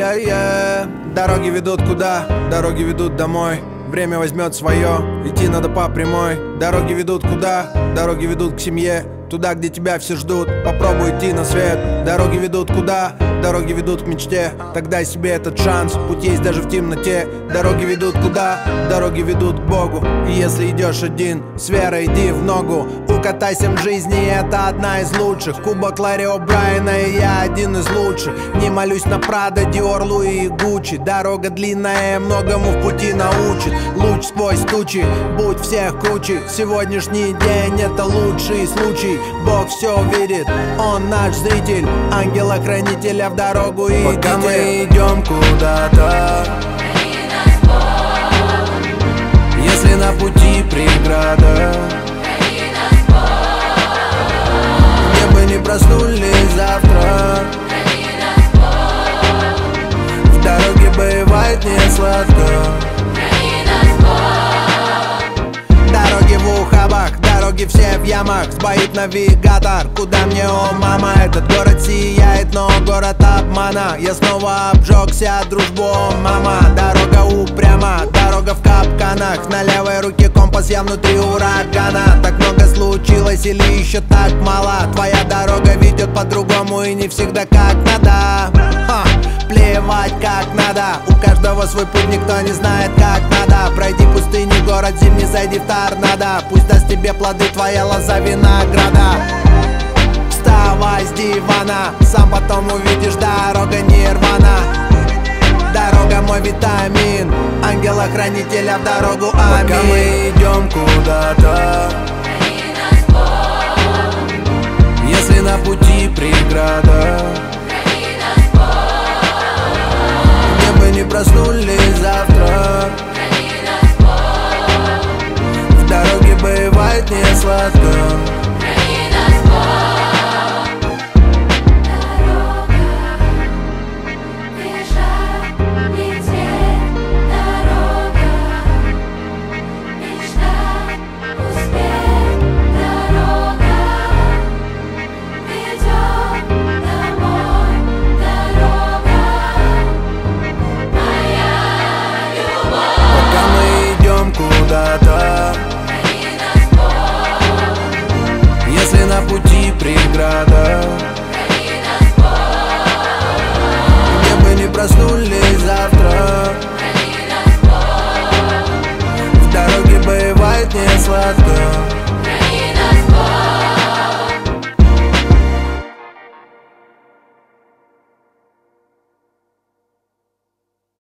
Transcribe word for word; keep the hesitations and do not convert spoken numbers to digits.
Yeah-yeah. Дороги ведут куда? Дороги ведут домой. Время возьмет свое, идти надо по прямой. Дороги ведут куда? Дороги ведут к семье. Туда, где тебя все ждут, попробуй идти на свет. Дороги ведут куда? Дороги ведут к мечте. Так дай себе этот шанс, путь есть даже в темноте. Дороги ведут куда? Дороги ведут к Богу. И если идешь один, с верой иди в ногу. Укатайся в жизни, это одна из лучших. Кубок Ларри О'Брайена, и я один из лучших. Не молюсь на Прада, Диор, Луи и Гуччи. Дорога длинная, многому в пути научит. Луч сквозь тучи, будь всех круче. Сегодняшний день это лучший случай. Бог все видит, Он наш зритель. Ангела-хранителя в дорогу идите. Пока мы идем куда-то, храни нас Бог. если на пути преграда, Храни нас Бог. где бы не проснулись завтра, Храни нас Бог. в дороге бывает не сладко. Храни нас Бог. Дороги в ухабах, дороги все в ямах. Сбоит навигатор, куда мне, о мама? Этот город сияет, но город обмана. Я снова обжегся, дружбу, о мама. Дорога упряма, дорога в капканах. На левой руке компас, я внутри урагана. Так много случилось или еще так мало? Твоя дорога ведет по-другому и не всегда как надо. Ха, плевать как надо. У каждого свой путь, никто не знает как надо. Пройди пустыню, город зимний, зайди в торнадо. Пусть даст тебе плоды твоя лоза винограда. Вставай с дивана, сам потом увидишь, дорога нирвана. Дорога мой витамин, ангела-хранителя в дорогу, аминь. Пока мы идем куда-то, Храни нас Бог. если на пути преграда, Храни нас Бог. где бы не проснулись завтра, Храни нас Бог. в дороге бывает не сладко. Храни нас Бог. Дорога, бежать, лететь. Дорога, мечтать, успеть. Дорога ведет домой. Дорога, моя любовь. Пока мы идем куда-то, Храни нас Бог. если на пути преграда,